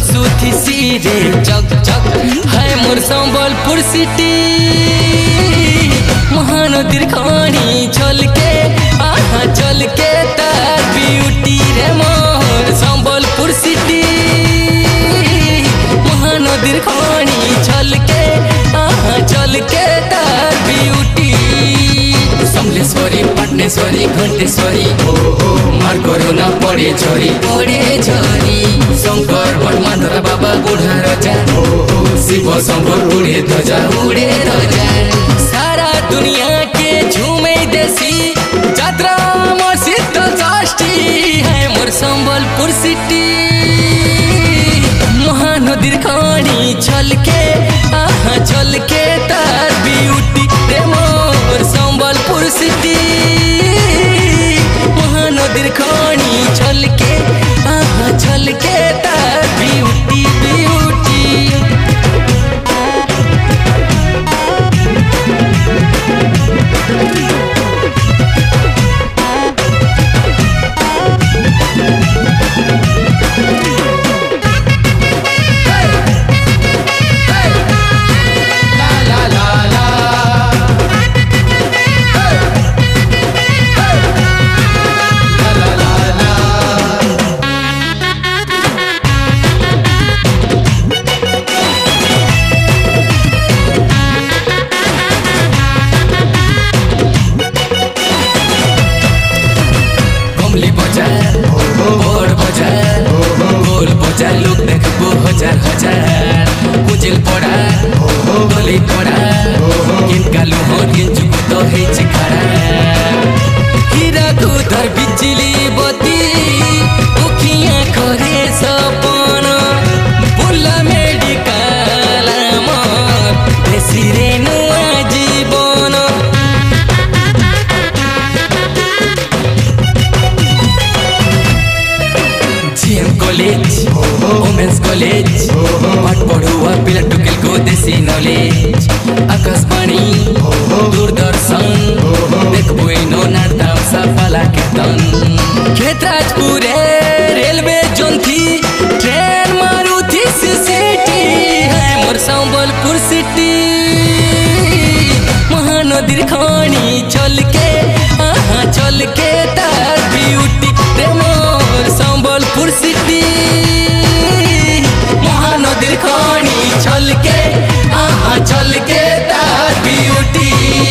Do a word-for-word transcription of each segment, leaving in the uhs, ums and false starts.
सुथी सिरे चक चक है मोर संबलपुर सिटी महानदीर खानी छलके आहा चलके तार ब्यूटी रे मोर संबलपुर सिटी महानदीर खानी छलके आहा चलके तार ब्यूटी समलेश्वरी पटनेश्वरी घंटेश्वरी मार कोरोना पड़े झरी पड़े झरी शंकर बटमाधर बाबा बुढ़ा रजा शिव शंकर उड़े ध्वजा उड़े ध्वजा सारा दुनिया के झूमे देसी यात्रा मोर शीतल षष्ठी है मोर संबलपुर सिटी महानदीर खानी छलके आहा छलके तार ब्यूटी रे मोर संबलपुर सिटी महानदीर खानी छलके आहा छलके तार ब्यूटी ब्यूटी लोग देखबो हजार हजार कुजिल पड़ा गली पड़ा किन कालू हो किन चुको तो है चिखड़ा हीरा खुदर बिजली बत्ती उखियां करे सपन बुला मेडिकल मत देसी रे नुआ जीवन जीएम कॉलेज वोमेन्स कॉलेज पाठ पढ़ुआ पिला टुकेल को देसी नॉलेज आकाशवाणी दूरदर्शन देखबो इनो नाटक सफला कीर्तन खेतराजपुरे रेलवे जोंथी ट्रेन मारुति सिटी है मोर संबलपुर सिटी महानदीर खानी छलके आहा छलके तार ब्यूटी रे मोर संबलपुर सिटी महानदीर खानी छलके आहा छलके तार ब्यूटी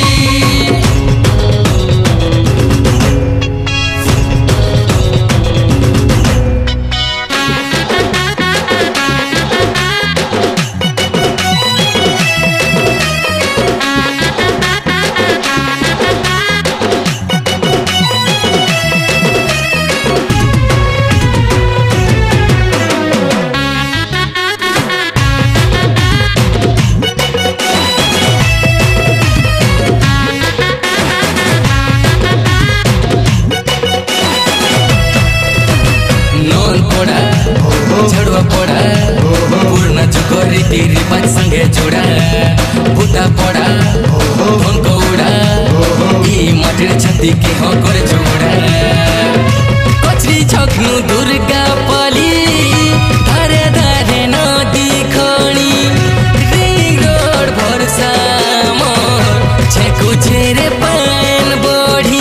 झड़ुआ पड़ा पूर्ण चुकोरी तेरी पाँच संगे जोड़ा भूता पड़ा भंको उड़ा ई मटर छती के हो कर जोड़ा कचरी छकनु दुर्गा पाली धारे धारे नदी खणी रिंग रोड भरसा मोर छेकु छेरे पान बढ़ी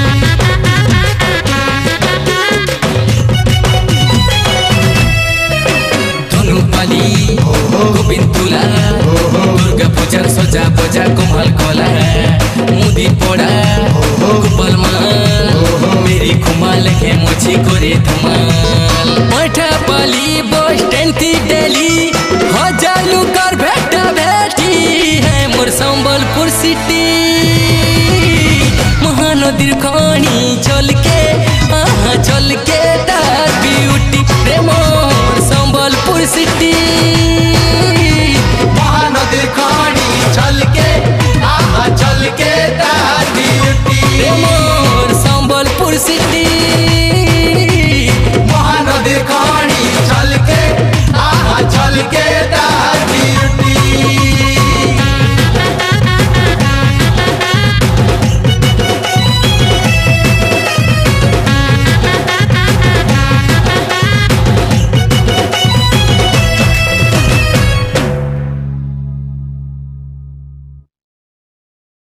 गोविंदुला दुर्गा पूजा सजा बजा कोमल कोला मुदी पड़ा गोपाल माल मेरी खुमाल के मुझी करे धमाल बैठा पाली बस स्टैंड थी दिल्ली हजार लुकर भेटा भेटी है मोर संबलपुर सिटी महानदीर खानी छलके आहा छलके तार ब्यूटी रे मोर संबलपुर सिटी महानदीर खानी छलके आहा छलके तार ब्यूटी रे मोर संबलपुर सिटी।